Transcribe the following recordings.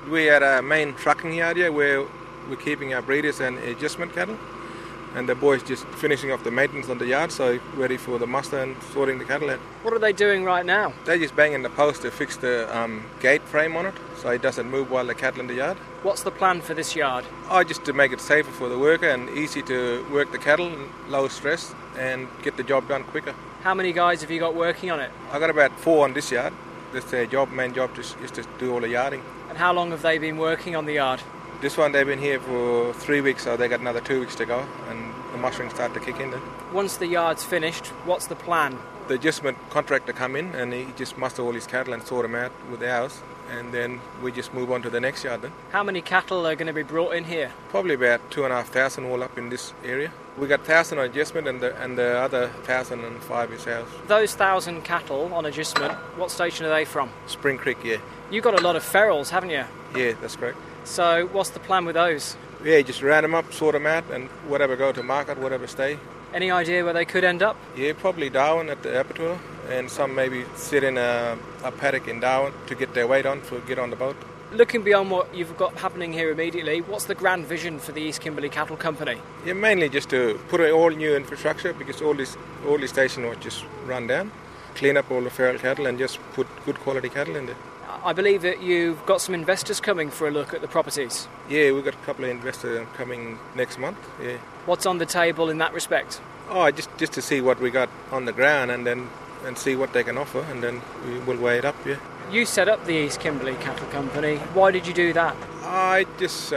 We are at a main trucking yard here where we're keeping our breeders and adjustment cattle. And the boys just finishing off the maintenance on the yard, so ready for the muster and sorting the cattle out. What are they doing right now? They're just banging the post to fix the gate frame on it, so it doesn't move while the cattle in the yard. What's the plan for this yard? Just to make it safer for the worker and easy to work the cattle, low stress, and get the job done quicker. How many guys have you got working on it? I got about 4 on this yard. That's their main job is to do all the yarding. And how long have they been working on the yard? This one, they've been here for 3 weeks, so they got another 2 weeks to go, and the mustering start to kick in then. Once the yard's finished, what's the plan? The adjustment contractor come in and he just muster all his cattle and sort them out with ours, and then we just move on to the next yard then. How many cattle are going to be brought in here? Probably about 2,500 all up in this area. We got 1,000 on adjustment and the other 1,005 is ours. Those 1,000 cattle on adjustment, what station are they from? Spring Creek, yeah. You've got a lot of ferals, haven't you? Yeah, that's correct. So what's the plan with those? Yeah, just round them up, sort them out, and whatever go to market, whatever stay. Any idea where they could end up? Yeah, probably Darwin at the abattoir, and some maybe sit in a paddock in Darwin to get their weight on, to get on the boat. Looking beyond what you've got happening here immediately, what's the grand vision for the East Kimberley Cattle Company? Yeah, mainly just to put in all new infrastructure, because all these stations were just run down, clean up all the feral cattle and just put good quality cattle in there. I believe that you've got some investors coming for a look at the properties. Yeah, we've got a couple of investors coming next month, yeah. What's on the table in that respect? Just to see what we got on the ground and see what they can offer, and then we will weigh it up, yeah. You set up the East Kimberley Cattle Company. Why did you do that? I just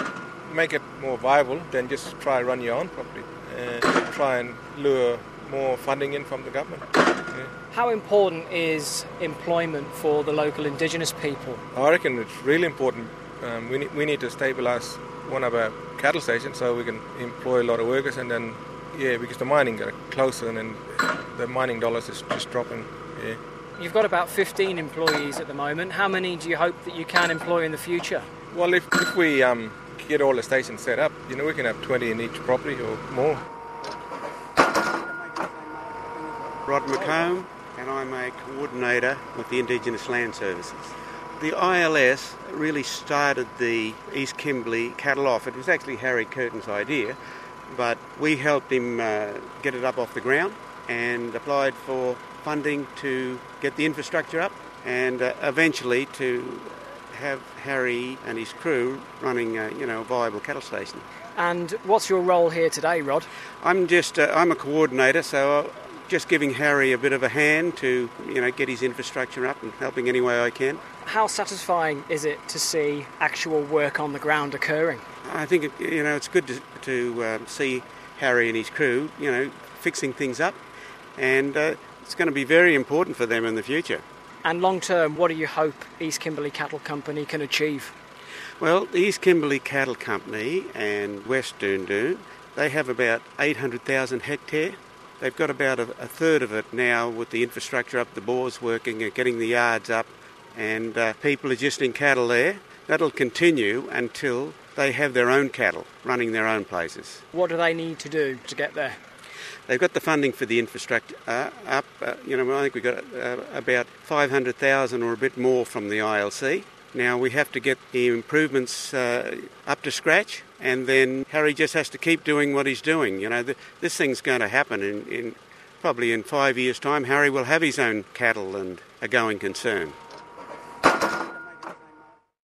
make it more viable than just try run your own property. Try and lure more funding in from the government. Yeah. How important is employment for the local Indigenous people? I reckon it's really important. We need to stabilise one of our cattle stations so we can employ a lot of workers, and then, yeah, because the mining got closer and then the mining dollars is just dropping, yeah. You've got about 15 employees at the moment. How many do you hope that you can employ in the future? Well, if we get all the stations set up, we can have 20 in each property or more. Rod McComb, and I'm a coordinator with the Indigenous Land Services. The ILS really started the East Kimberley cattle off. It was actually Harry Curtin's idea, but we helped him get it up off the ground and applied for funding to get the infrastructure up, and eventually to have Harry and his crew running a viable cattle station. And what's your role here today, Rod? I'm a coordinator, so just giving Harry a bit of a hand to get his infrastructure up and helping any way I can. How satisfying is it to see actual work on the ground occurring? I think it's good to see Harry and his crew fixing things up, and it's going to be very important for them in the future. And long term, what do you hope East Kimberley Cattle Company can achieve? Well, the East Kimberley Cattle Company and West Doondoon, they have about 800,000 hectare. They've got about a third of it now with the infrastructure up, the bores working, getting the yards up, and people adjusting cattle there. That'll continue until they have their own cattle running their own places. What do they need to do to get there? They've got the funding for the infrastructure up. I think we've got about 500,000 or a bit more from the ILC. Now we have to get the improvements up to scratch, and then Harry just has to keep doing what he's doing. This thing's going to happen in probably in 5 years' time. Harry will have his own cattle and a going concern.